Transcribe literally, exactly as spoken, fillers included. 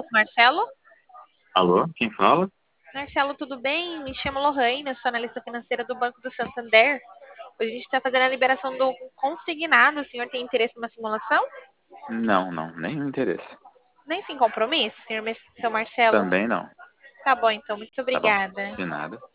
Alô, Marcelo? Alô, quem fala? Marcelo, tudo bem? Me chamo Lohane, eu sou analista financeira do Banco do Santander. Hoje a gente está fazendo a liberação do consignado. O senhor tem interesse numa simulação? Não, não, nenhum interesse. Nem sem compromisso, senhor Mes- seu Marcelo? Também não. Tá bom, então, muito Tá bom, obrigada. de nada.